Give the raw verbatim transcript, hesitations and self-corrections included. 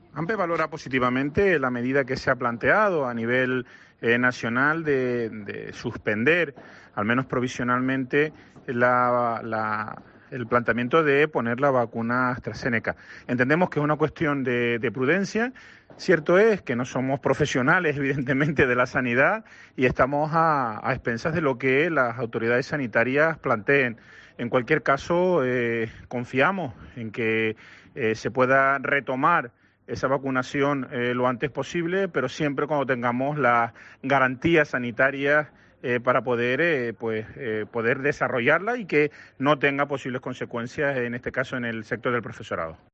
AMPE valora positivamente la medida que se ha planteado a nivel eh, nacional de, de suspender, al menos provisionalmente, la, la, el planteamiento de poner la vacuna AstraZeneca. Entendemos que es una cuestión de, de prudencia. Cierto es que no somos profesionales, evidentemente, de la sanidad y estamos a, a expensas de lo que las autoridades sanitarias planteen. En cualquier caso, eh, confiamos en que eh, se pueda retomar esa vacunación eh, lo antes posible, pero siempre cuando tengamos las garantías sanitarias eh, para poder, eh, pues, eh, poder desarrollarla y que no tenga posibles consecuencias, en este caso, en el sector del profesorado.